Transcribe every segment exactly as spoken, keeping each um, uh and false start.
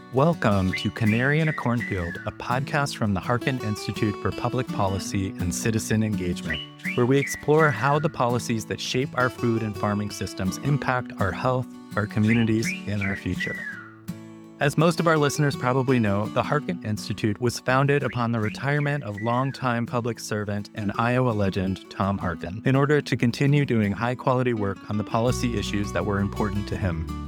Welcome to Canary in a Cornfield, a podcast from the Harkin Institute for Public Policy and Citizen Engagement, where we explore how the policies that shape our food and farming systems impact our health, our communities, and our future. As most of our listeners probably know, the Harkin Institute was founded upon the retirement of longtime public servant and Iowa legend Tom Harkin in order to continue doing high-quality work on the policy issues that were important to him.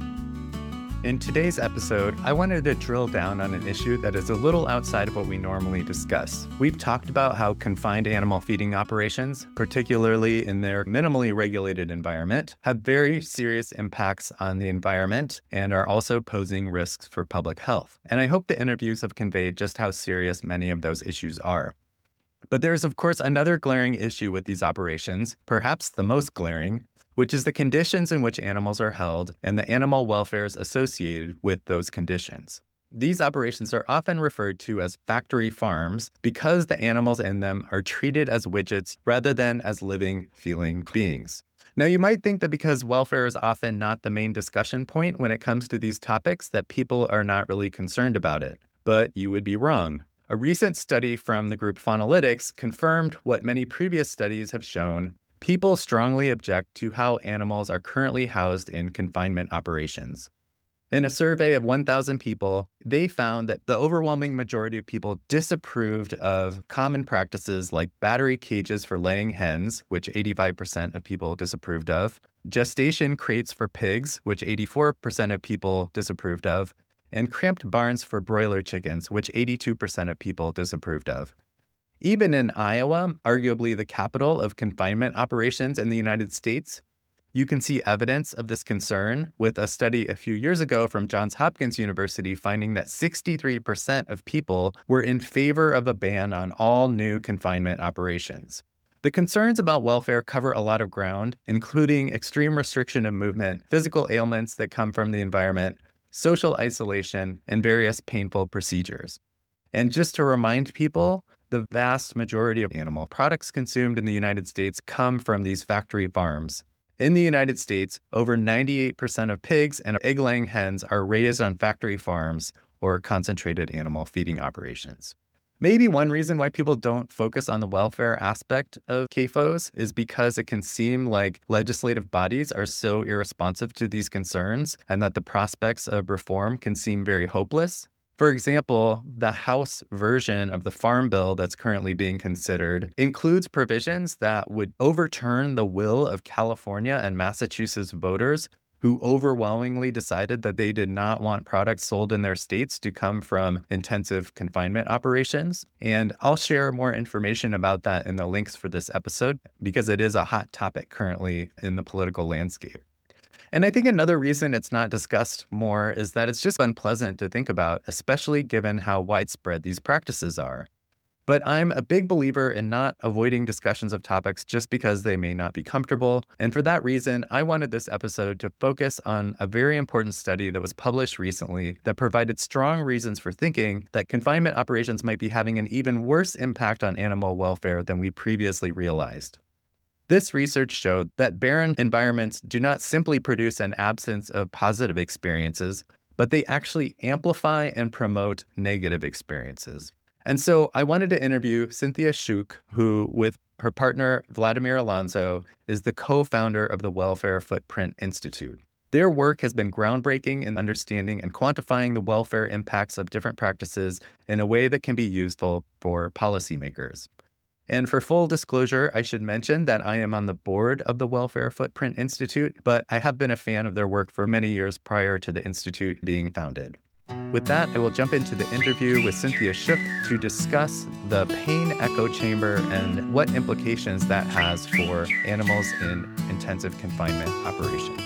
In today's episode, I wanted to drill down on an issue that is a little outside of what we normally discuss. We've talked about how confined animal feeding operations, particularly in their minimally regulated environment, have very serious impacts on the environment and are also posing risks for public health. And I hope the interviews have conveyed just how serious many of those issues are. But there's, of course, another glaring issue with these operations, perhaps the most glaring, which is the conditions in which animals are held and the animal welfares associated with those conditions. These operations are often referred to as factory farms because the animals in them are treated as widgets rather than as living, feeling beings. Now, you might think that because welfare is often not the main discussion point when it comes to these topics, that people are not really concerned about it. But you would be wrong. A recent study from the group Faunalytics confirmed what many previous studies have shown. People strongly object to how animals are currently housed in confinement operations. In a survey of one thousand people, they found that the overwhelming majority of people disapproved of common practices like battery cages for laying hens, which eighty-five percent of people disapproved of, gestation crates for pigs, which eighty-four percent of people disapproved of, and cramped barns for broiler chickens, which eighty-two percent of people disapproved of. Even in Iowa, arguably the capital of confinement operations in the United States, you can see evidence of this concern with a study a few years ago from Johns Hopkins University finding that sixty-three percent of people were in favor of a ban on all new confinement operations. The concerns about welfare cover a lot of ground, including extreme restriction of movement, physical ailments that come from the environment, social isolation, and various painful procedures. And just to remind people, the vast majority of animal products consumed in the United States come from these factory farms. In the United States, over ninety-eight percent of pigs and egg-laying hens are raised on factory farms or concentrated animal feeding operations. Maybe one reason why people don't focus on the welfare aspect of C A F Os is because it can seem like legislative bodies are so irresponsive to these concerns and that the prospects of reform can seem very hopeless. For example, the House version of the Farm Bill that's currently being considered includes provisions that would overturn the will of California and Massachusetts voters who overwhelmingly decided that they did not want products sold in their states to come from intensive confinement operations. And I'll share more information about that in the links for this episode because it is a hot topic currently in the political landscape. And I think another reason it's not discussed more is that it's just unpleasant to think about, especially given how widespread these practices are. But I'm a big believer in not avoiding discussions of topics just because they may not be comfortable. And for that reason, I wanted this episode to focus on a very important study that was published recently that provided strong reasons for thinking that confinement operations might be having an even worse impact on animal welfare than we previously realized. This research showed that barren environments do not simply produce an absence of positive experiences, but they actually amplify and promote negative experiences. And so I wanted to interview Cynthia Schuch, who, with her partner Vladimir Alonso, is the co-founder of the Welfare Footprint Institute. Their work has been groundbreaking in understanding and quantifying the welfare impacts of different practices in a way that can be useful for policymakers. And for full disclosure, I should mention that I am on the board of the Welfare Footprint Institute, but I have been a fan of their work for many years prior to the Institute being founded. With that, I will jump into the interview with Cynthia Schuch to discuss the pain echo chamber and what implications that has for animals in intensive confinement operations.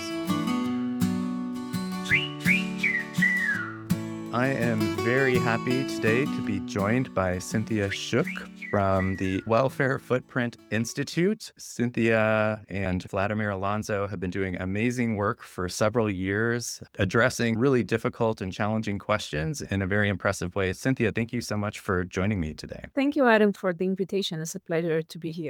I am very happy today to be joined by Cynthia Schuch from the Welfare Footprint Institute. Cynthia and Vladimir Alonso have been doing amazing work for several years, addressing really difficult and challenging questions in a very impressive way. Cynthia, thank you so much for joining me today. Thank you, Adam, for the invitation. It's a pleasure to be here.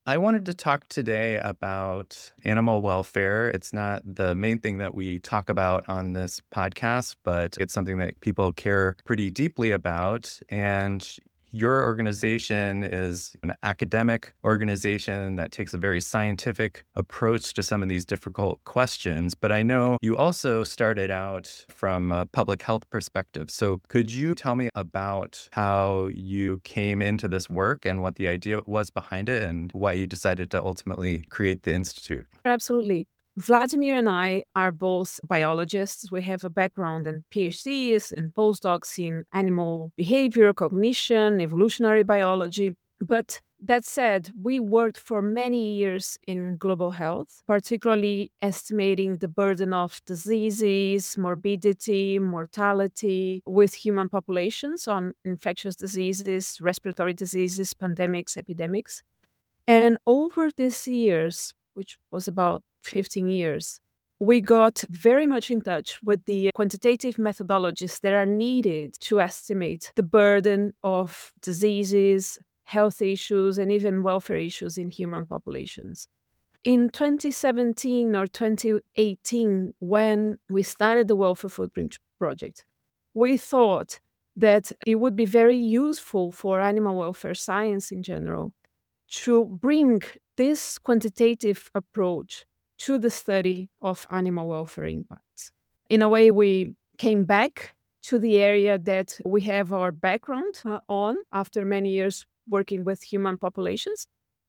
I wanted to talk today about animal welfare. It's not the main thing that we talk about on this podcast, but it's something that people care pretty deeply about. And your organization is an academic organization that takes a very scientific approach to some of these difficult questions. But I know you also started out from a public health perspective. So could you tell me about how you came into this work and what the idea was behind it and why you decided to ultimately create the Institute? Absolutely. Vladimir and I are both biologists. We have a background in PhDs and postdocs in animal behavior, cognition, evolutionary biology. But that said, we worked for many years in global health, particularly estimating the burden of diseases, morbidity, mortality with human populations on infectious diseases, respiratory diseases, pandemics, epidemics. And over these years, which was about fifteen years, we got very much in touch with the quantitative methodologies that are needed to estimate the burden of diseases, health issues, and even welfare issues in human populations. In twenty seventeen or twenty eighteen, when we started the Welfare Footprint Project, we thought that it would be very useful for animal welfare science in general to bring this quantitative approach to the study of animal welfare impacts. In a way, we came back to the area that we have our background uh, on after many years working with human populations.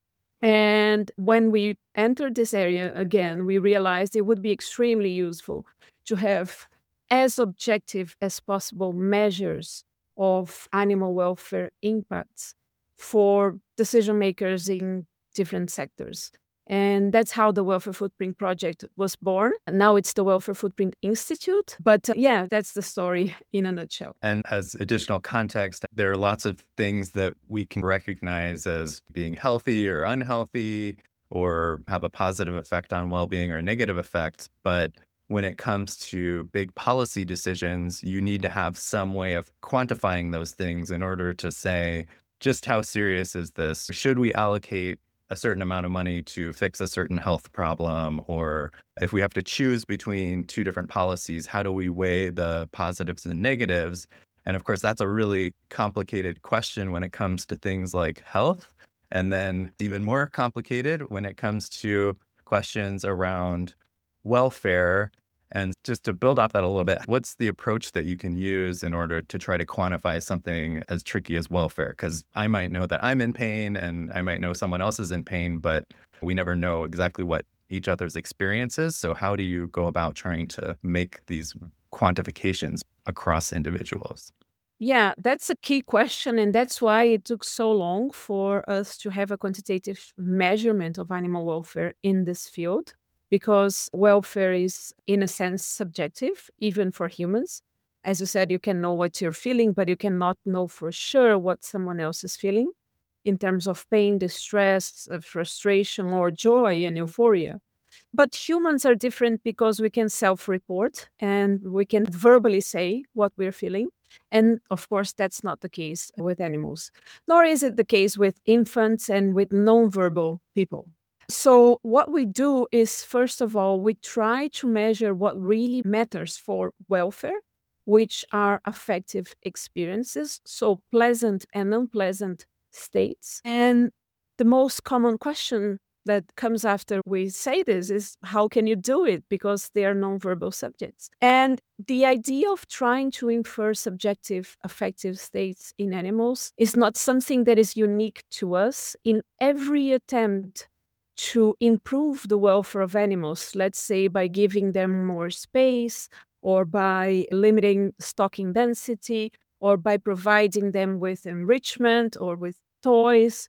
And when we entered this area again, we realized it would be extremely useful to have as objective as possible measures of animal welfare impacts for decision makers in different sectors. And that's how the Welfare Footprint Project was born. And now it's the Welfare Footprint Institute. But uh, yeah, that's the story in a nutshell. And as additional context, there are lots of things that we can recognize as being healthy or unhealthy or have a positive effect on well-being or a negative effect. But when it comes to big policy decisions, you need to have some way of quantifying those things in order to say, just how serious is this? Should we allocate a certain amount of money to fix a certain health problem? Or if we have to choose between two different policies, how do we weigh the positives and negatives? And of course, that's a really complicated question when it comes to things like health. And then even more complicated when it comes to questions around welfare. And just to build off that a little bit, what's the approach that you can use in order to try to quantify something as tricky as welfare? Because I might know that I'm in pain and I might know someone else is in pain, but we never know exactly what each other's experience is. So how do you go about trying to make these quantifications across individuals? Yeah, that's a key question. And that's why it took so long for us to have a quantitative measurement of animal welfare in this field, because welfare is, in a sense, subjective, even for humans. As you said, you can know what you're feeling, but you cannot know for sure what someone else is feeling in terms of pain, distress, uh, frustration, or joy and euphoria. But humans are different because we can self-report and we can verbally say what we're feeling. And of course, that's not the case with animals, nor is it the case with infants and with non-verbal people. So what we do is, first of all, we try to measure what really matters for welfare, which are affective experiences, so pleasant and unpleasant states. And the most common question that comes after we say this is, how can you do it? Because they are nonverbal subjects. And the idea of trying to infer subjective affective states in animals is not something that is unique to us. In every attempt to improve the welfare of animals, let's say by giving them more space, or by limiting stocking density, or by providing them with enrichment or with toys,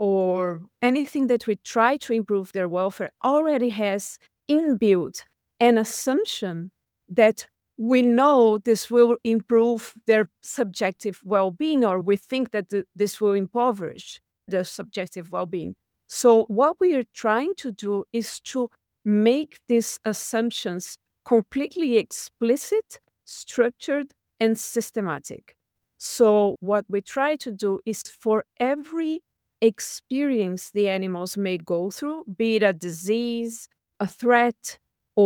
or anything that we try to improve their welfare, already has inbuilt an assumption that we know this will improve their subjective well-being, or we think that th- this will impoverish their subjective well-being. So what we are trying to do is to make these assumptions completely explicit, structured, and systematic. So what we try to do is, for every experience the animals may go through, be it a disease, a threat,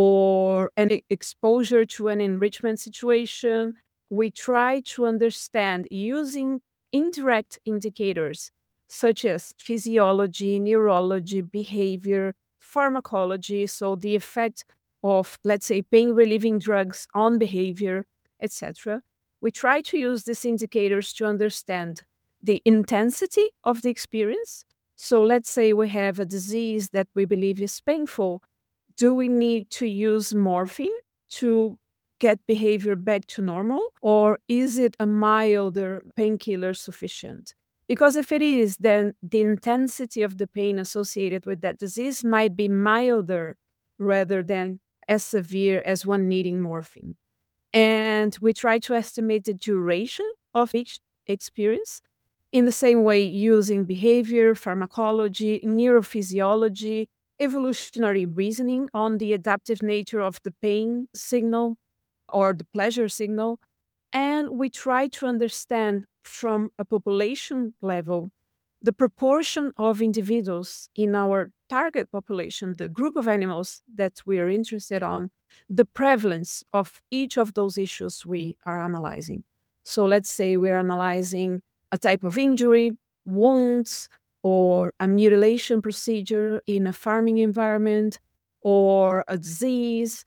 or an e- exposure to an enrichment situation. We try to understand using indirect indicators such as physiology, neurology, behavior, pharmacology, so the effect of, let's say, pain relieving drugs on behavior, et cetera. We try to use these indicators to understand the intensity of the experience. So let's say we have a disease that we believe is painful. Do we need to use morphine to get behavior back to normal? Or is it a milder painkiller sufficient? Because if it is, then the intensity of the pain associated with that disease might be milder rather than as severe as one needing morphine. And we try to estimate the duration of each experience in the same way using behavior, pharmacology, neurophysiology, evolutionary reasoning on the adaptive nature of the pain signal or the pleasure signal. And we try to understand from a population level the proportion of individuals in our target population, the group of animals that we are interested on, the prevalence of each of those issues we are analyzing. So let's say we're analyzing a type of injury, wounds, or a mutilation procedure in a farming environment, or a disease,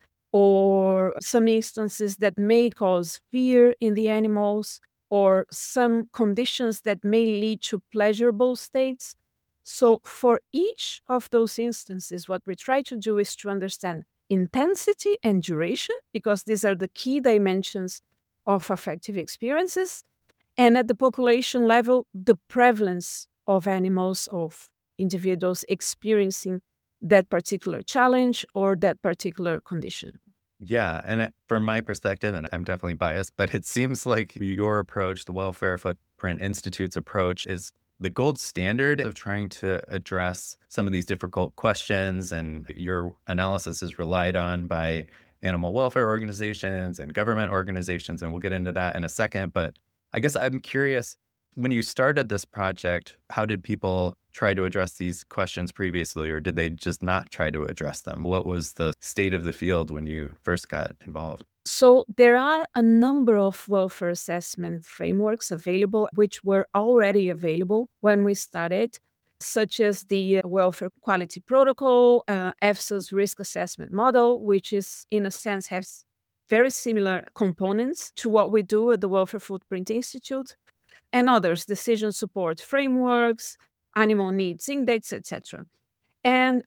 or some instances that may cause fear in the animals, or some conditions that may lead to pleasurable states. So, for each of those instances, what we try to do is to understand intensity and duration, because these are the key dimensions of affective experiences. And at the population level, the prevalence of animals, of individuals experiencing that particular challenge or that particular condition. Yeah. And it- from my perspective, and I'm definitely biased, but it seems like your approach, the Welfare Footprint Institute's approach, is the gold standard of trying to address some of these difficult questions. And your analysis is relied on by animal welfare organizations and government organizations. And we'll get into that in a second. But I guess I'm curious, when you started this project, how did people try to address these questions previously, or did they just not try to address them? What was the state of the field when you first got involved? So there are a number of welfare assessment frameworks available, which were already available when we started, such as the uh, Welfare Quality Protocol, uh, EFSA's risk assessment model, which is, in a sense, has very similar components to what we do at the Welfare Footprint Institute, and others, decision support frameworks, animal needs index, et cetera. And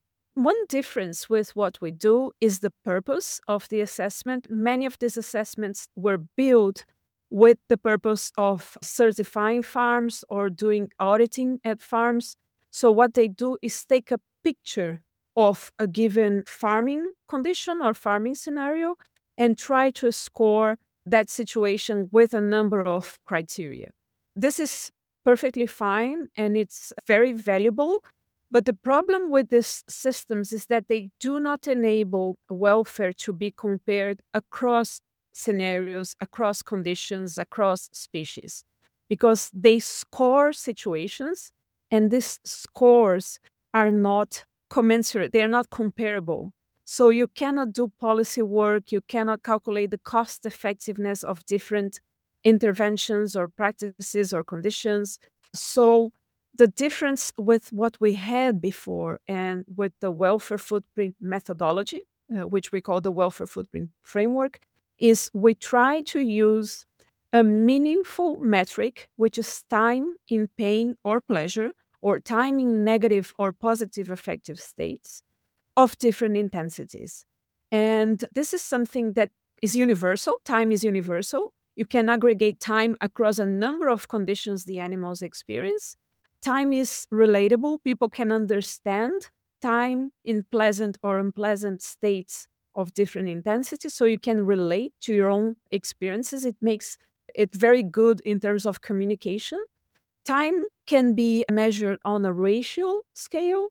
one difference with what we do is the purpose of the assessment. Many of these assessments were built with the purpose of certifying farms or doing auditing at farms. So, what they do is take a picture of a given farming condition or farming scenario and try to score that situation with a number of criteria. This is perfectly fine and it's very valuable. But the problem with these systems is that they do not enable welfare to be compared across scenarios, across conditions, across species, because they score situations and these scores are not commensurate, they are not comparable. So you cannot do policy work, you cannot calculate the cost effectiveness of different interventions or practices or conditions. So the difference with what we had before and with the welfare footprint methodology, uh, which we call the welfare footprint framework, is we try to use a meaningful metric, which is time in pain or pleasure, or time in negative or positive affective states of different intensities. And this is something that is universal. Time is universal. You can aggregate time across a number of conditions the animals experience. Time is relatable. People can understand time in pleasant or unpleasant states of different intensities. So you can relate to your own experiences. It makes it very good in terms of communication. Time can be measured on a ratio scale.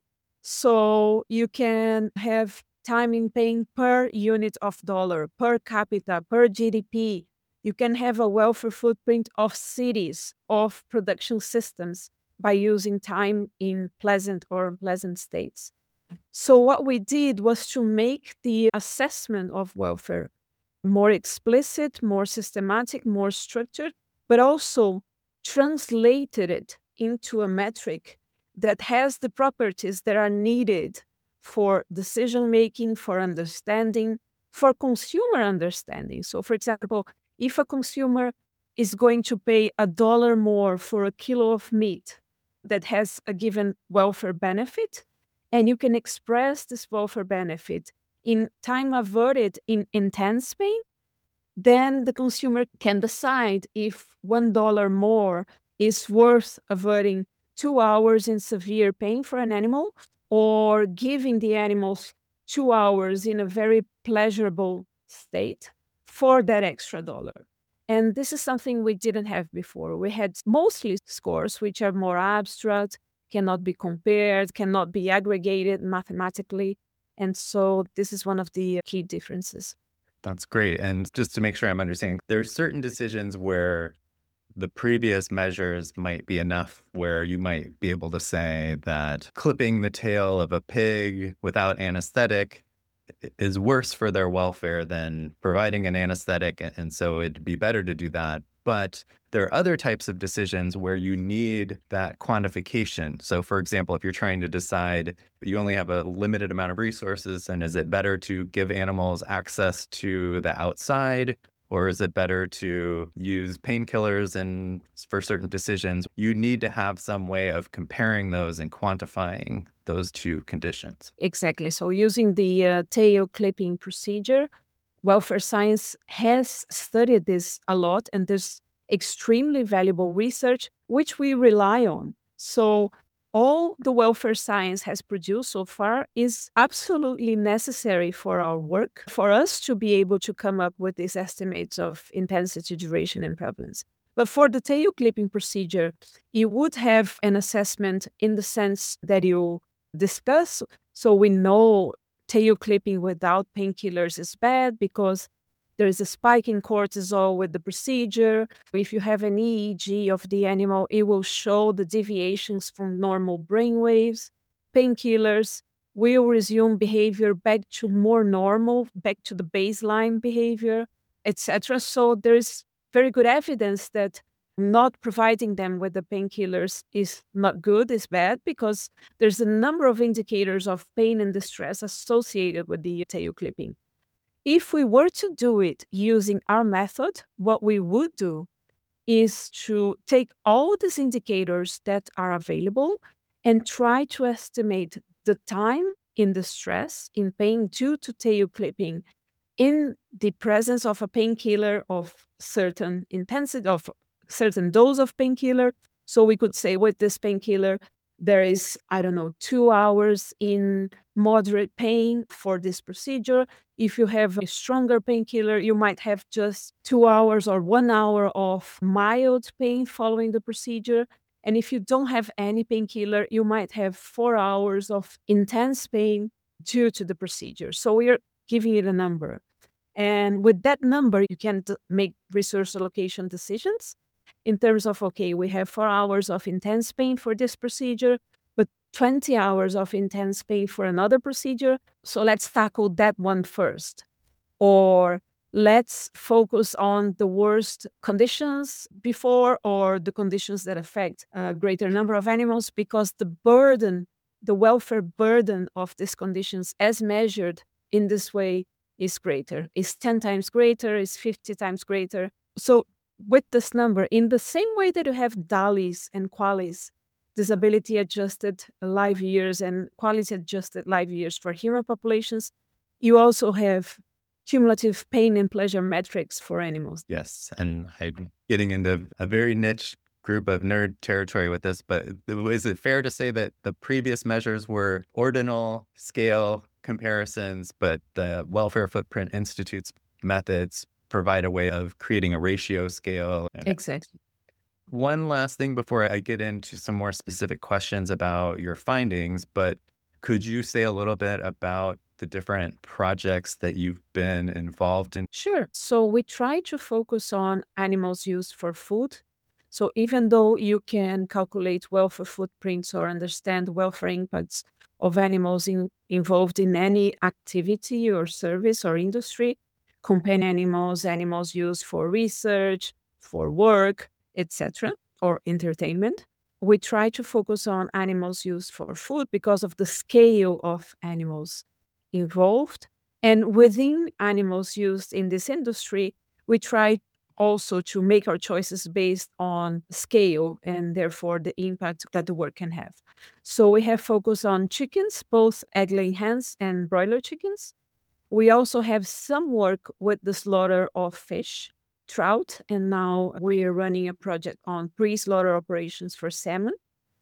So you can have time in pain per unit of dollar, per capita, per G D P. You can have a welfare footprint of cities, of production systems, by using time in pleasant or unpleasant states. So what we did was to make the assessment of welfare more explicit, more systematic, more structured, but also translated it into a metric that has the properties that are needed for decision making, for understanding, for consumer understanding. So, for example, if a consumer is going to pay a dollar more for a kilo of meat that has a given welfare benefit, and you can express this welfare benefit in time averted in intense pain, then the consumer can decide if one dollar more is worth averting two hours in severe pain for an animal, or giving the animals two hours in a very pleasurable state for that extra dollar. And this is something we didn't have before. We had mostly scores which are more abstract, cannot be compared, cannot be aggregated mathematically. And so this is one of the key differences. That's great. And just to make sure I'm understanding, there are certain decisions where the previous measures might be enough, where you might be able to say that clipping the tail of a pig without anesthetic is worse for their welfare than providing an anesthetic. And so it'd be better to do that. But there are other types of decisions where you need that quantification. So, for example, if you're trying to decide you only have a limited amount of resources, and is it better to give animals access to the outside, or is it better to use painkillers and for certain decisions? You need to have some way of comparing those and quantifying those two conditions. Exactly. So using the uh, tail clipping procedure, welfare science has studied this a lot, and there's extremely valuable research which we rely on. So all the welfare science has produced so far is absolutely necessary for our work, for us to be able to come up with these estimates of intensity, duration, and prevalence. But for the tail clipping procedure, you would have an assessment in the sense that you discuss. So we know tail clipping without painkillers is bad because there is a spike in cortisol with the procedure. If you have an E E G of the animal, it will show the deviations from normal brain waves. Painkillers will resume behavior back to more normal, back to the baseline behavior, et cetera. So there is very good evidence that not providing them with the painkillers is not good, is bad, because there's a number of indicators of pain and distress associated with the tail clipping. If we were to do it using our method, what we would do is to take all these indicators that are available and try to estimate the time in distress, in pain due to tail clipping, in the presence of a painkiller of certain intensity, of certain dose of painkiller. So we could say with this painkiller, there is, I don't know, two hours in moderate pain for this procedure. If you have a stronger painkiller, you might have just two hours or one hour of mild pain following the procedure. And if you don't have any painkiller, you might have four hours of intense pain due to the procedure. So we are giving it a number. And with that number, you can d- make resource allocation decisions in terms of, okay, we have four hours of intense pain for this procedure, but twenty hours of intense pain for another procedure. So let's tackle that one first. Or let's focus on the worst conditions before, or the conditions that affect a greater number of animals, because the burden, the welfare burden of these conditions as measured in this way is greater, is ten times greater, is fifty times greater. So with this number, in the same way that you have DALYs and QALYs, disability adjusted life years and quality adjusted life years for human populations, you also have cumulative pain and pleasure metrics for animals. Yes. And I'm getting into a very niche group of nerd territory with this, but is it fair to say that the previous measures were ordinal scale comparisons, but the Welfare Footprint Institute's methods provide a way of creating a ratio scale? Exactly. One last thing before I get into some more specific questions about your findings, but could you say a little bit about the different projects that you've been involved in? Sure. So we try to focus on animals used for food, So even though you can calculate welfare footprints or understand welfare impacts of animals in, involved in any activity or service or industry, companion animals, animals used for research, for work, et cetera, or entertainment, we try to focus on animals used for food because of the scale of animals involved. And within animals used in this industry, we try also to make our choices based on scale and therefore the impact that the work can have. So we have focused on chickens, both egg-laying hens and broiler chickens. We also have some work with the slaughter of fish, trout, and now we are running a project on pre-slaughter operations for salmon.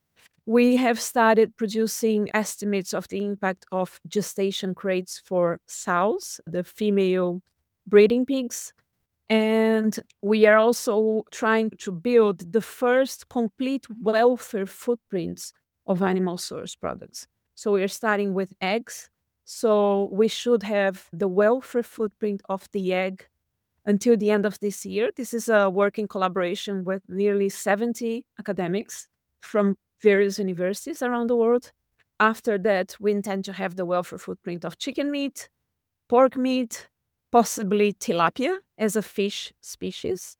We have started producing estimates of the impact of gestation crates for sows, the female breeding pigs. And we are also trying to build the first complete welfare footprints of animal source products. So we are starting with eggs. So we should have the welfare footprint of the egg until the end of this year. This is a work in collaboration with nearly seventy academics from various universities around the world. After that, we intend to have the welfare footprint of chicken meat, pork meat, possibly tilapia as a fish species.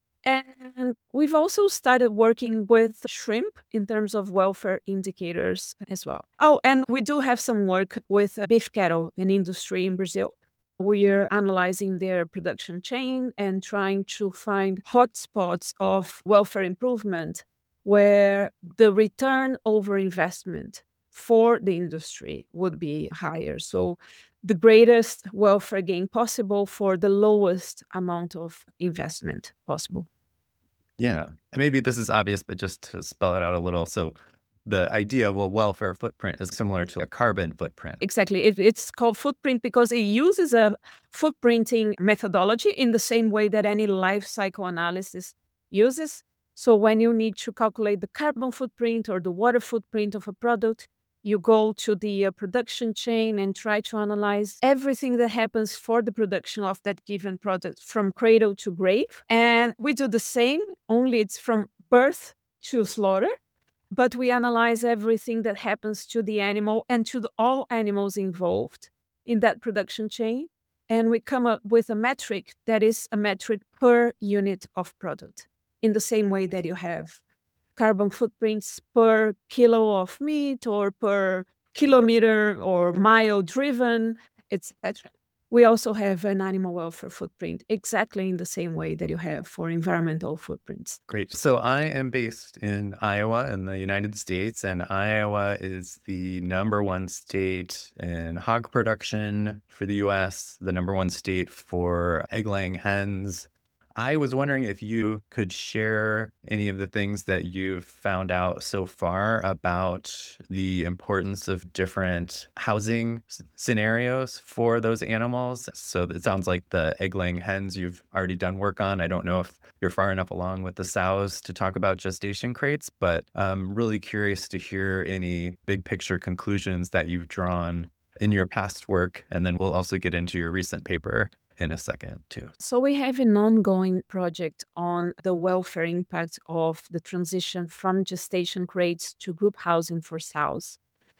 And we've also started working with shrimp in terms of welfare indicators as well. Oh, and we do have some work with beef cattle in industry in Brazil. We are analyzing their production chain and trying to find hotspots of welfare improvement where the return over investment for the industry would be higher. So the greatest welfare gain possible for the lowest amount of investment possible. Yeah. And maybe this is obvious, but just to spell it out a little. So the idea of a welfare footprint is similar to a carbon footprint. Exactly. It, it's called footprint because it uses a footprinting methodology in the same way that any life cycle analysis uses. So when you need to calculate the carbon footprint or the water footprint of a product, you go to the uh, production chain and try to analyze everything that happens for the production of that given product from cradle to grave. And we do the same, only it's from birth to slaughter. But we analyze everything that happens to the animal and to the, all animals involved in that production chain. And we come up with a metric that is a metric per unit of product, in the same way that you have carbon footprints per kilo of meat or per kilometer or mile driven, et cetera. We also have an animal welfare footprint exactly in the same way that you have for environmental footprints. Great. So I am based in Iowa in the United States, and Iowa is the number one state in hog production for the U S, the number one state for egg-laying hens. I was wondering if you could share any of the things that you've found out so far about the importance of different housing s- scenarios for those animals. So it sounds like the egg-laying hens you've already done work on. I don't know if you're far enough along with the sows to talk about gestation crates, but I'm really curious to hear any big picture conclusions that you've drawn in your past work. And then we'll also get into your recent paper in a second too. So we have an ongoing project on the welfare impact of the transition from gestation crates to group housing for sows.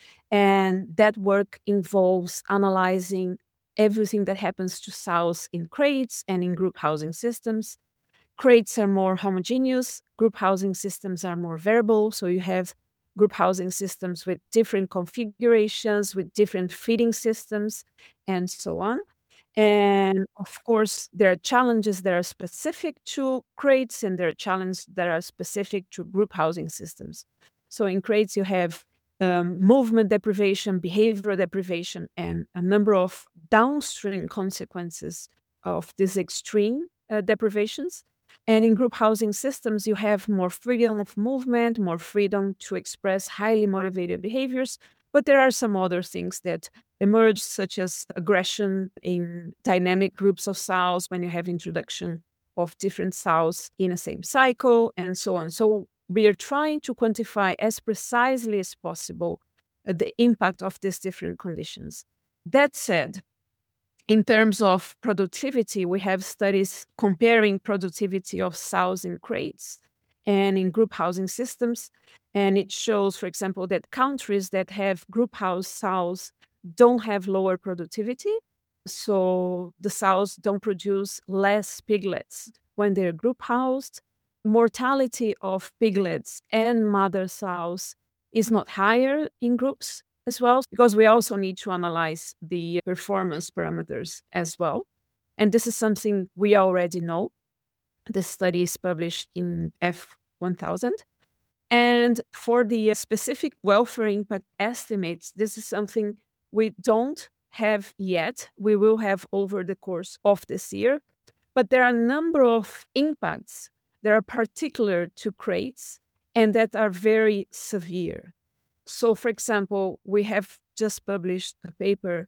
And that work involves analyzing everything that happens to sows in crates and in group housing systems. Crates are more homogeneous, group housing systems are more variable. So you have group housing systems with different configurations, with different feeding systems, and so on. And of course, there are challenges that are specific to crates and there are challenges that are specific to group housing systems. So in crates, you have um, movement deprivation, behavioral deprivation, and a number of downstream consequences of these extreme uh, deprivations. And in group housing systems, you have more freedom of movement, more freedom to express highly motivated behaviors. But there are some other things that emerge, such as aggression in dynamic groups of sows when you have introduction of different sows in a same cycle, and so on. So we are trying to quantify as precisely as possible uh, the impact of these different conditions. That said, in terms of productivity, we have studies comparing productivity of sows in crates and in group housing systems. And it shows, for example, that countries that have group house sows don't have lower productivity. So the sows don't produce less piglets when they're group housed. Mortality of piglets and mother sows is not higher in groups as well, because we also need to analyze the performance parameters as well. And this is something we already know. The study is published in F one thousand. And for the specific welfare impact estimates, this is something we don't have yet. We will have over the course of this year. But there are a number of impacts that are particular to crates and that are very severe. So, for example, we have just published a paper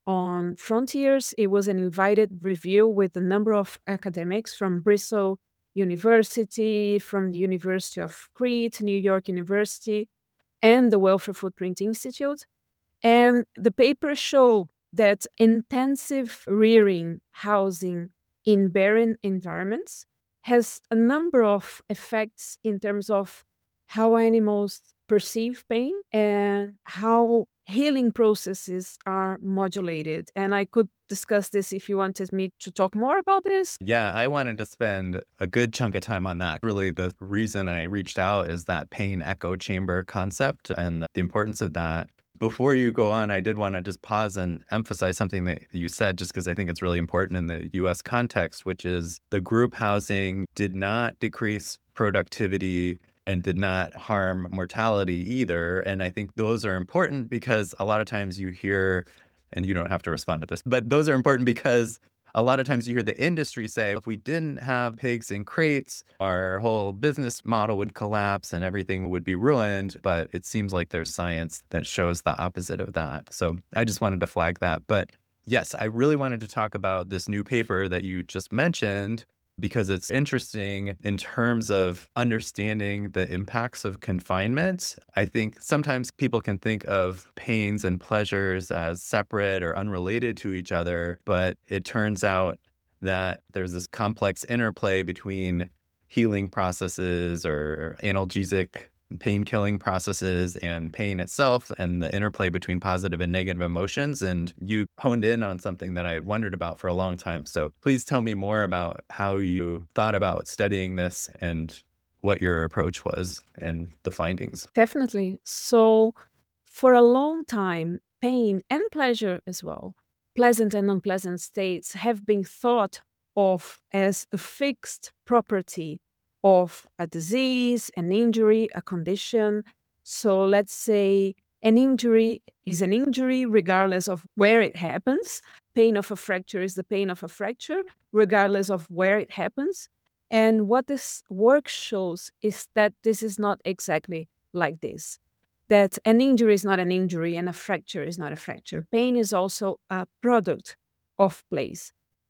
on Frontiers. It was an invited review with a number of academics from Bristol University, from the University of Crete, New York University, and the Welfare Footprint Institute. And the paper showed that intensive rearing housing in barren environments has a number of effects in terms of how animals perceive pain and how healing processes are modulated. And I could discuss this if you wanted me to talk more about this. Yeah, I wanted to spend a good chunk of time on that. Really, the reason I reached out is that pain echo chamber concept and the importance of that. Before you go on, I did want to just pause and emphasize something that you said, just because I think it's really important in the U S context, which is the group housing did not decrease productivity and did not harm mortality either. And I think those are important because a lot of times you hear, and you don't have to respond to this, but those are important because a lot of times you hear the industry say, if we didn't have pigs in crates, our whole business model would collapse and everything would be ruined. But it seems like there's science that shows the opposite of that. So I just wanted to flag that. But yes, I really wanted to talk about this new paper that you just mentioned, because it's interesting in terms of understanding the impacts of confinement. I think sometimes people can think of pains and pleasures as separate or unrelated to each other, but it turns out that there's this complex interplay between healing processes or analgesic pain-killing processes and pain itself, and the interplay between positive and negative emotions. And you honed in on something that I wondered about for a long time. So please tell me more about how you thought about studying this and what your approach was and the findings. Definitely. So for a long time, pain and pleasure as well, pleasant and unpleasant states, have been thought of as a fixed property of a disease, an injury, a condition. So let's say an injury is an injury regardless of where it happens. Pain of a fracture is the pain of a fracture regardless of where it happens. And what this work shows is that this is not exactly like this, that an injury is not an injury and a fracture is not a fracture. Pain is also a product of place.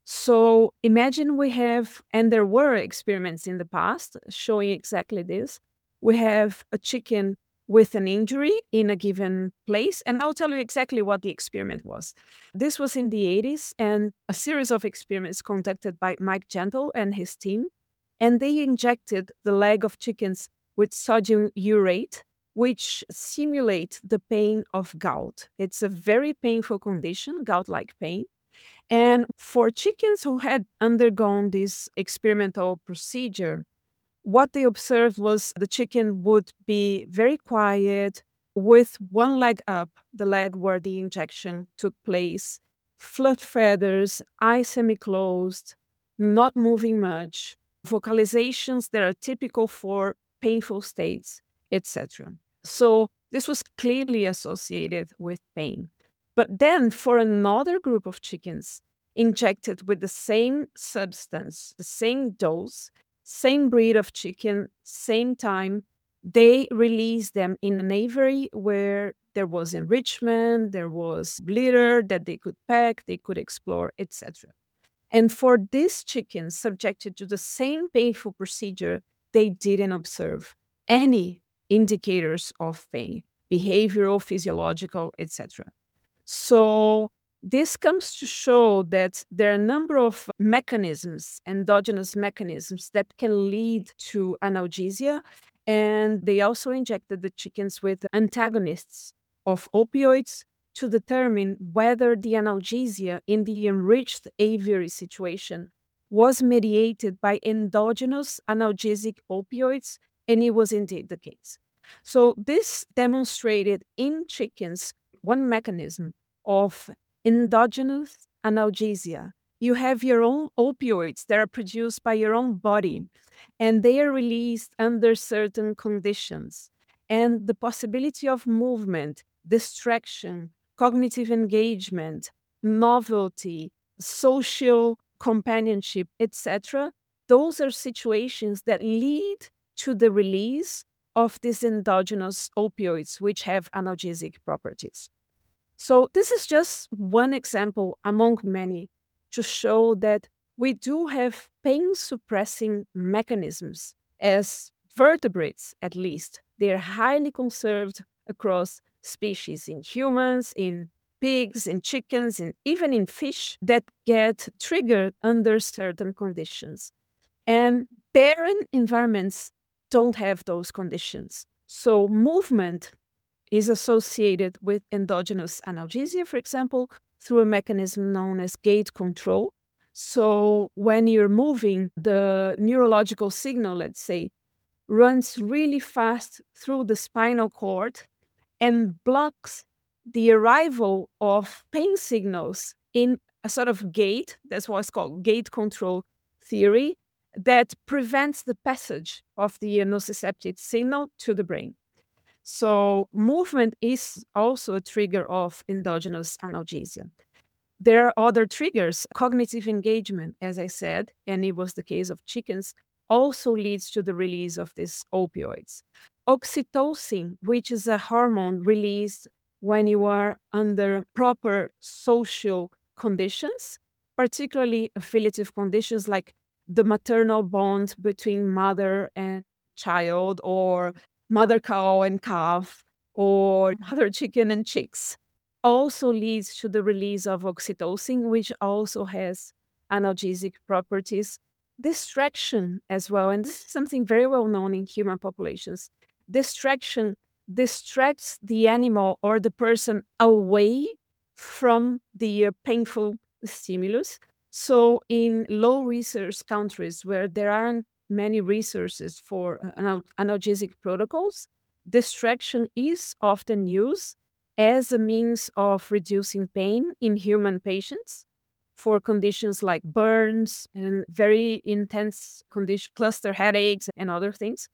So imagine we have, and there were experiments in the past showing exactly this. We have a chicken with an injury in a given place, and I'll tell you exactly what the experiment was. This was in the eighties, and a series of experiments conducted by Mike Gentle and his team, and they injected the leg of chickens with sodium urate, which simulate the pain of gout. It's a very painful condition, gout-like pain. And for chickens who had undergone this experimental procedure, what they observed was the chicken would be very quiet, with one leg up, the leg where the injection took place, flat feathers, eyes semi-closed, not moving much, vocalizations that are typical for painful states, et cetera. So this was clearly associated with pain. But then for another group of chickens injected with the same substance, the same dose, same breed of chicken, same time, they released them in an aviary where there was enrichment, there was litter that they could peck, they could explore, et cetera. And for these chickens subjected to the same painful procedure, they didn't observe any indicators of pain, behavioral, physiological, et cetera. So This comes to show that there are a number of mechanisms, endogenous mechanisms, that can lead to analgesia. And they also injected the chickens with antagonists of opioids to determine whether the analgesia in the enriched aviary situation was mediated by endogenous analgesic opioids, and it was indeed the case. So this demonstrated in chickens one mechanism of endogenous analgesia. You have your own opioids that are produced by your own body, and they are released under certain conditions. And the possibility of movement, distraction, cognitive engagement, novelty, social companionship, et cetera, those are situations that lead to the release of these endogenous opioids, which have analgesic properties. So this is just one example among many to show that we do have pain-suppressing mechanisms as vertebrates, at least. They are highly conserved across species in humans, in pigs, in chickens, and even in fish that get triggered under certain conditions. And barren environments don't have those conditions. So movement is associated with endogenous analgesia, for example, through a mechanism known as gait control. So when you're moving, the neurological signal, let's say, runs really fast through the spinal cord and blocks the arrival of pain signals in a sort of gait. That's what's called gait control theory, that prevents the passage of the nociceptive signal to the brain. So movement is also a trigger of endogenous analgesia. There are other triggers. Cognitive engagement, as I said, and it was the case of chickens, also leads to the release of these opioids. Oxytocin, which is a hormone released when you are under proper social conditions, particularly affiliative conditions like the maternal bond between mother and child, or mother cow and calf, or mother chicken and chicks, also leads to the release of oxytocin, which also has analgesic properties. Distraction as well, and this is something very well known in human populations. Distraction distracts the animal or the person away from the uh, painful stimulus. So in low resource countries where there aren't many resources for uh, anal- analgesic protocols, distraction is often used as a means of reducing pain in human patients for conditions like burns and very intense condition, cluster headaches and other things.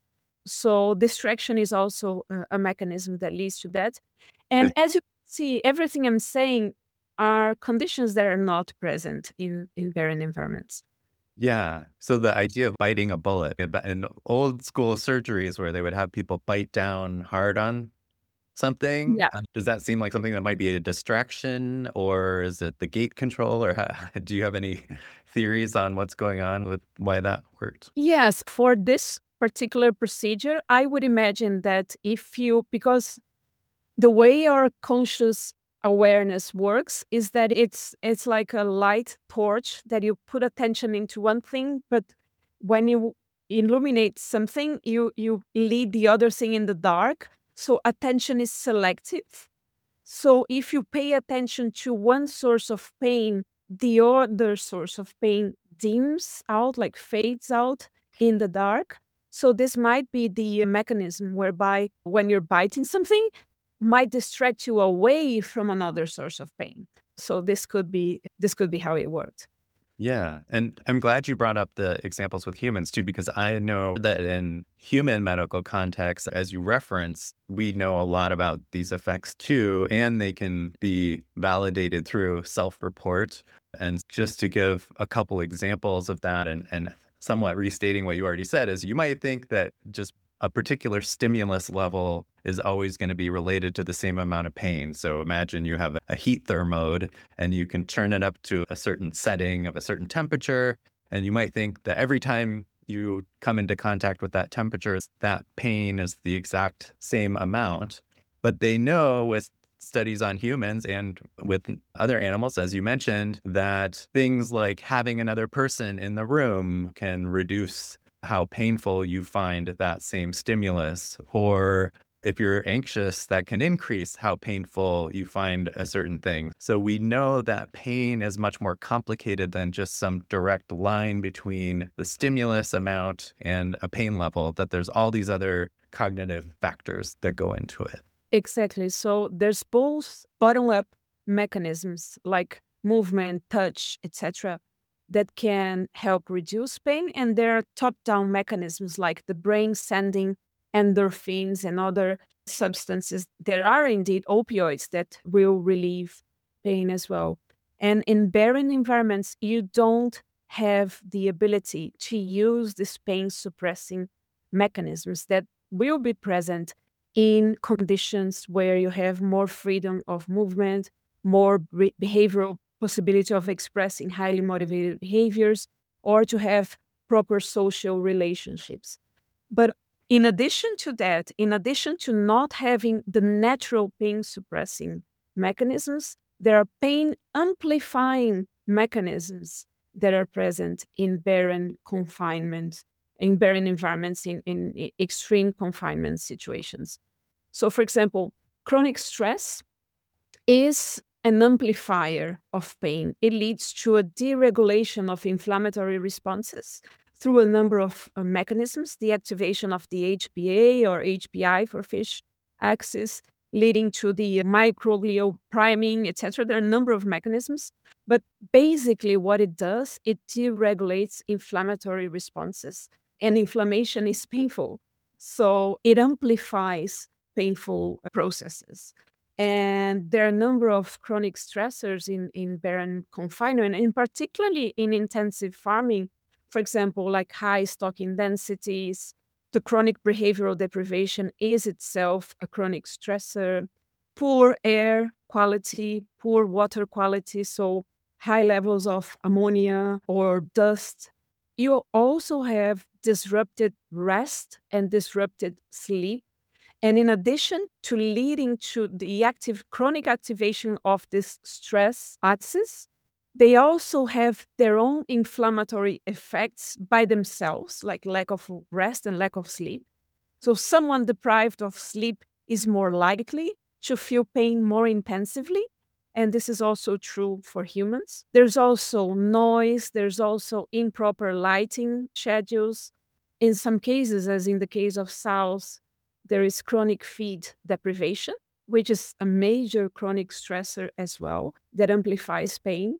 So distraction is also a, a mechanism that leads to that. And as you see, everything I'm saying are conditions that are not present in, in barren environments. Yeah. So the idea of biting a bullet in in old school surgeries where they would have people bite down hard on something, Yeah. uh, does that seem like something that might be a distraction, or is it the gate control, or how, do you have any theories on what's going on with why that worked? Yes, for this particular procedure, I would imagine that if you, because the way our conscious awareness works is that it's it's like a light torch that you put attention into one thing, but when you illuminate something, you you leave the other thing in the dark. So attention is selective. So if you pay attention to one source of pain, the other source of pain dims out, like fades out in the dark. So this might be the mechanism whereby when you're biting something, might distract you away from another source of pain. So this could be this could be how it worked. Yeah. And I'm glad you brought up the examples with humans too, because I know that in human medical context, as you reference, we know a lot about these effects too, and they can be validated through self-report. And just to give a couple examples of that, and, and somewhat restating what you already said, is you might think that just a particular stimulus level is always going to be related to the same amount of pain. So imagine you have a heat thermode and you can turn it up to a certain setting of a certain temperature. And you might think that every time you come into contact with that temperature, that pain is the exact same amount. But they know with studies on humans and with other animals, as you mentioned, that things like having another person in the room can reduce how painful you find that same stimulus. Or if you're anxious, that can increase how painful you find a certain thing. So we know that pain is much more complicated than just some direct line between the stimulus amount and a pain level, that there's all these other cognitive factors that go into it. Exactly. So there's both bottom-up mechanisms like movement, touch, et cetera, that can help reduce pain, and there are top-down mechanisms like the brain sending endorphins and other substances. There are indeed opioids that will relieve pain as well. And in barren environments, you don't have the ability to use these pain-suppressing mechanisms that will be present in conditions where you have more freedom of movement, more re- behavioral possibility of expressing highly motivated behaviors, or to have proper social relationships. But in addition to that, in addition to not having the natural pain suppressing mechanisms, there are pain amplifying mechanisms that are present in barren confinement, in barren environments, in, in i- extreme confinement situations. So, for example, chronic stress is an amplifier of pain. It leads to a deregulation of inflammatory responses through a number of uh, mechanisms, the activation of the H P A or H P I for fish axis, leading to the microglial priming, et cetera. There are a number of mechanisms, but basically what it does, it deregulates inflammatory responses, and inflammation is painful. So it amplifies painful processes. And there are a number of chronic stressors in, in barren confinement, and particularly in intensive farming, for example, like high stocking densities. The chronic behavioral deprivation is itself a chronic stressor. Poor air quality, poor water quality, so high levels of ammonia or dust. You also have disrupted rest and disrupted sleep. And in addition to leading to the active chronic activation of this stress axis, they also have their own inflammatory effects by themselves, like lack of rest and lack of sleep. So someone deprived of sleep is more likely to feel pain more intensively. And this is also true for humans. There's also noise, there's also improper lighting schedules. In some cases, as in the case of sows, there is chronic feed deprivation, which is a major chronic stressor as well that amplifies pain.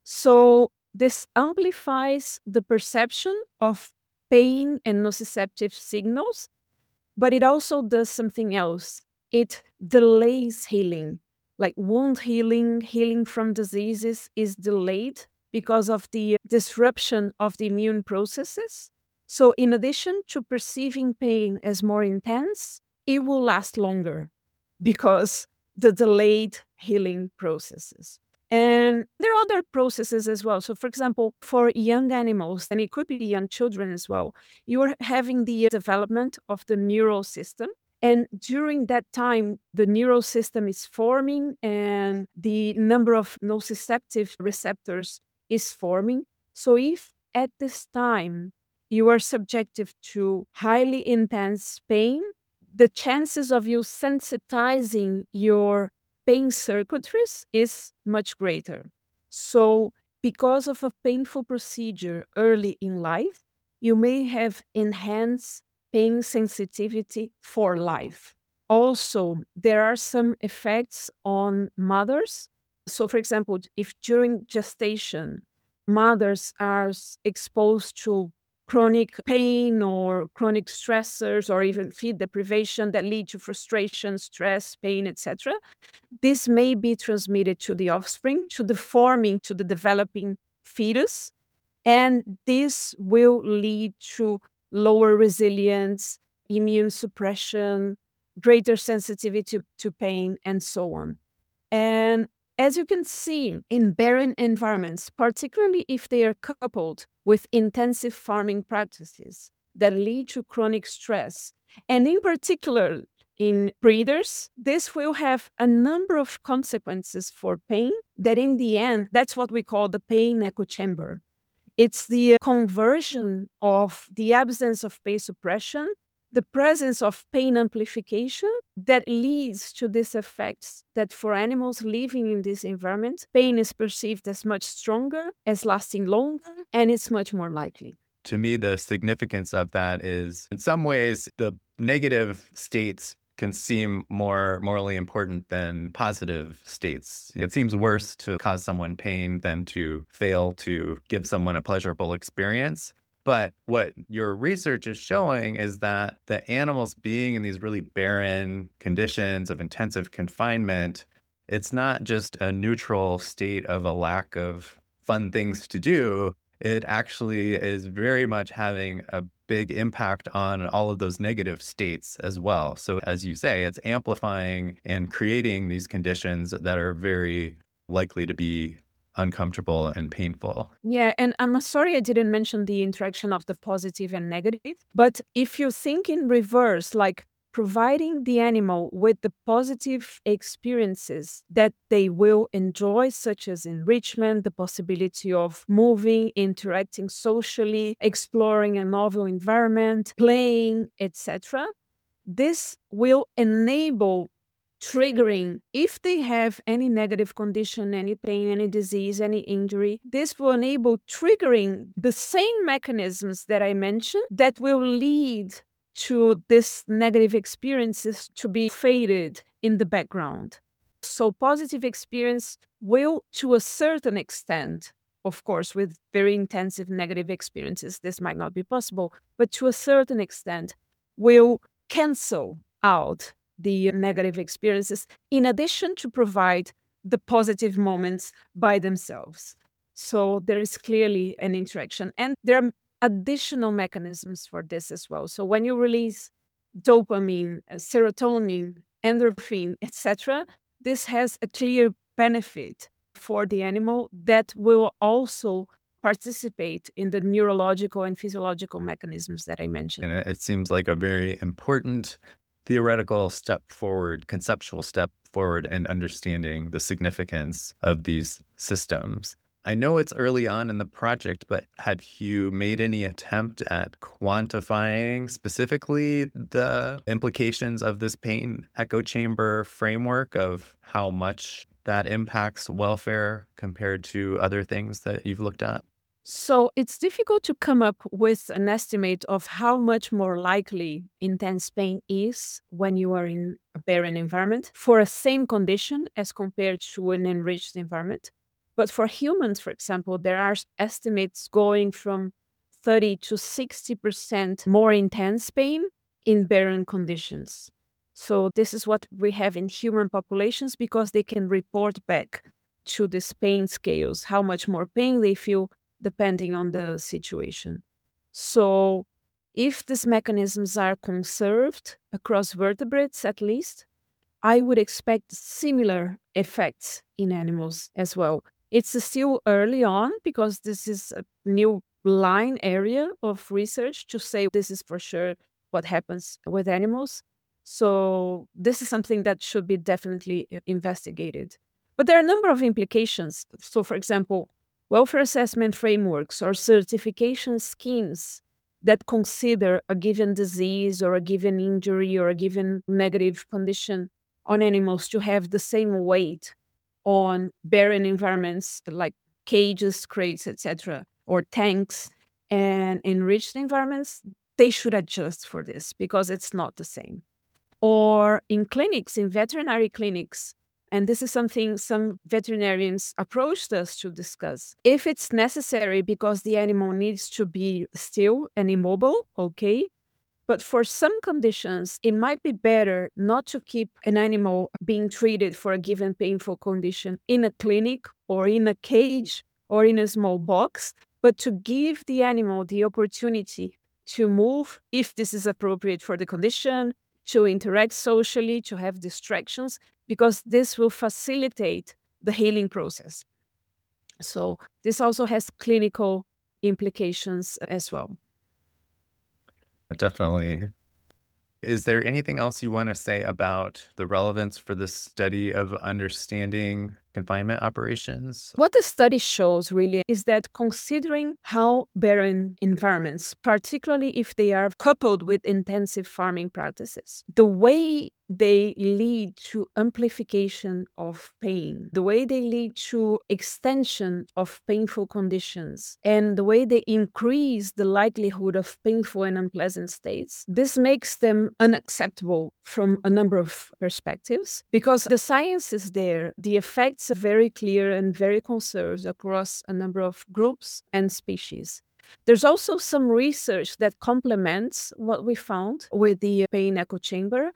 So this amplifies the perception of pain and nociceptive signals, but it also does something else. It delays healing, like wound healing, healing from diseases is delayed because of the disruption of the immune processes. So in addition to perceiving pain as more intense, it will last longer because the delayed healing processes. And there are other processes as well. So, for example, for young animals, and it could be young children as well, you are having the development of the neural system. And during that time, the neural system is forming and the number of nociceptive receptors is forming. So, if at this time you are subjected to highly intense pain, the chances of you sensitizing your pain circuitries is much greater. So, because of a painful procedure early in life, you may have enhanced pain sensitivity for life. Also, there are some effects on mothers. So, for example, if during gestation, mothers are s- exposed to chronic pain or chronic stressors or even feed deprivation that lead to frustration, stress, pain, et cetera, this may be transmitted to the offspring, to the forming, to the developing fetus, and this will lead to lower resilience, immune suppression, greater sensitivity to, to pain, and so on. And as you can see, in barren environments, particularly if they are coupled with intensive farming practices that lead to chronic stress, and in particular, in breeders, this will have a number of consequences for pain that in the end, that's what we call the pain echo chamber. It's the conversion of the absence of pain suppression, the presence of pain amplification that leads to these effects that for animals living in this environment, pain is perceived as much stronger, as lasting longer, and it's much more likely. To me, the significance of that is, in some ways, the negative states can seem more morally important than positive states. It seems worse to cause someone pain than to fail to give someone a pleasurable experience. But what your research is showing is that the animals being in these really barren conditions of intensive confinement, it's not just a neutral state of a lack of fun things to do. It actually is very much having a big impact on all of those negative states as well. So as you say, it's amplifying and creating these conditions that are very likely to be uncomfortable and painful. Yeah, and I'm sorry I didn't mention the interaction of the positive and negative, but if you think in reverse, like providing the animal with the positive experiences that they will enjoy, such as enrichment, the possibility of moving, interacting socially, exploring a novel environment, playing, et cetera, this will enable triggering, if they have any negative condition, any pain, any disease, any injury, this will enable triggering the same mechanisms that I mentioned that will lead to this negative experiences to be faded in the background. So positive experience will, to a certain extent, of course, with very intensive negative experiences, this might not be possible, but to a certain extent, will cancel out the negative experiences, in addition to provide the positive moments by themselves. So there is clearly an interaction. And there are additional mechanisms for this as well. So when you release dopamine, uh, serotonin, endorphin, et cetera, this has a clear benefit for the animal that will also participate in the neurological and physiological mechanisms that I mentioned. And it, it seems like a very important theoretical step forward, conceptual step forward in understanding the significance of these systems. I know it's early on in the project, but had you made any attempt at quantifying specifically the implications of this pain echo chamber framework, of how much that impacts welfare compared to other things that you've looked at? So it's difficult to come up with an estimate of how much more likely intense pain is when you are in a barren environment for a same condition as compared to an enriched environment. But for humans, for example, there are estimates going from thirty to sixty percent more intense pain in barren conditions. So this is what we have in human populations because they can report back to these pain scales, how much more pain they feel depending on the situation. So if these mechanisms are conserved across vertebrates at least, I would expect similar effects in animals as well. It's still early on because this is a new line area of research to say this is for sure what happens with animals. So this is something that should be definitely investigated. But there are a number of implications. So for example, welfare assessment frameworks or certification schemes that consider a given disease or a given injury or a given negative condition on animals to have the same weight on barren environments like cages, crates, et cetera, or tanks, and enriched environments, they should adjust for this because it's not the same. Or in clinics, in veterinary clinics, and this is something some veterinarians approached us to discuss. If it's necessary because the animal needs to be still and immobile, okay. But for some conditions, it might be better not to keep an animal being treated for a given painful condition in a clinic or in a cage or in a small box, but to give the animal the opportunity to move if this is appropriate for the condition, to interact socially, to have distractions, because this will facilitate the healing process. So this also has clinical implications as well. Definitely Is there anything else you want to say about the relevance for the study of understanding confinement operations? What the study shows really is that considering how barren environments, particularly if they are coupled with intensive farming practices, the way they lead to amplification of pain, the way they lead to extension of painful conditions, and the way they increase the likelihood of painful and unpleasant states, this makes them unacceptable from a number of perspectives because the science is there, the effects are very clear and very conserved across a number of groups and species. There's also some research that complements what we found with the pain echo chamber.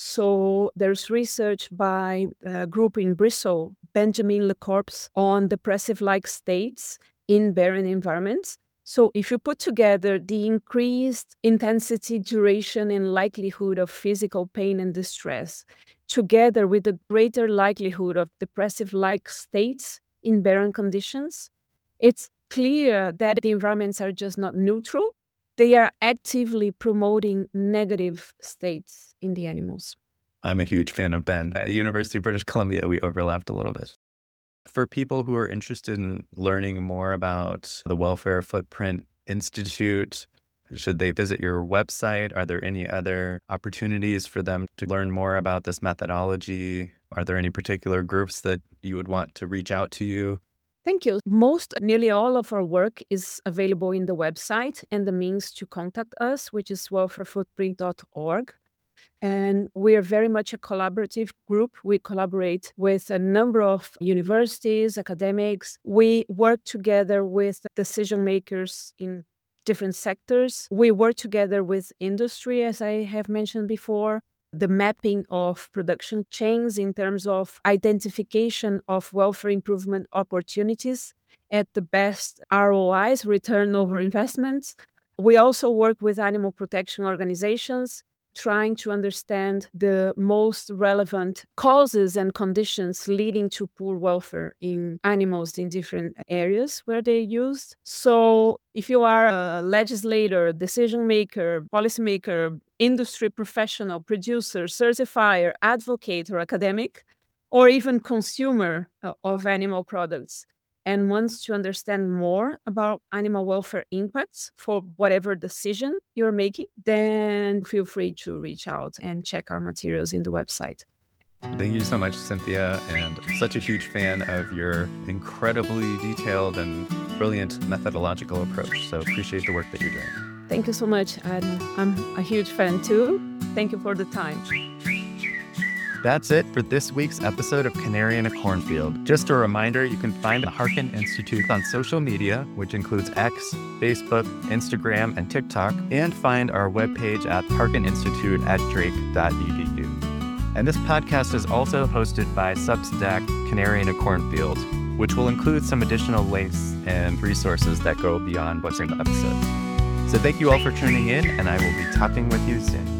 So there's research by a group in Bristol, Benjamin LeCorp's, on depressive-like states in barren environments. So if you put together the increased intensity, duration, and likelihood of physical pain and distress, together with the greater likelihood of depressive-like states in barren conditions, it's clear that the environments are just not neutral. They are actively promoting negative states in the animals. I'm a huge fan of Ben. At the University of British Columbia, we overlapped a little bit. For people who are interested in learning more about the Welfare Footprint Institute, should they visit your website? Are there any other opportunities for them to learn more about this methodology? Are there any particular groups that you would want to reach out to you? Thank you. Most, nearly all of our work is available in the website and the means to contact us, which is welfare footprint dot org. And we are very much a collaborative group. We collaborate with a number of universities, academics. We work together with decision makers in different sectors. We work together with industry, as I have mentioned before. The mapping of production chains in terms of identification of welfare improvement opportunities at the best R O Is, return over investments. We also work with animal protection organizations, trying to understand the most relevant causes and conditions leading to poor welfare in animals in different areas where they're used. So if you are a legislator, decision maker, policymaker, industry professional, producer, certifier, advocate, or academic, or even consumer of animal products, and wants to understand more about animal welfare impacts for whatever decision you're making, then feel free to reach out and check our materials in the website. Thank you so much, Cynthia, and such a huge fan of your incredibly detailed and brilliant methodological approach. So appreciate the work that you're doing. Thank you so much. And I'm a huge fan too. Thank you for the time. That's it for this week's episode of Canary in a Cornfield. Just a reminder, you can find the Harkin Institute on social media, which includes X, Facebook, Instagram, and TikTok, and find our webpage at harkin institute at drake dot e d u. And this podcast is also hosted by Substack Canary in a Cornfield, which will include some additional links and resources that go beyond what's in the episode. So thank you all for tuning in, and I will be talking with you soon.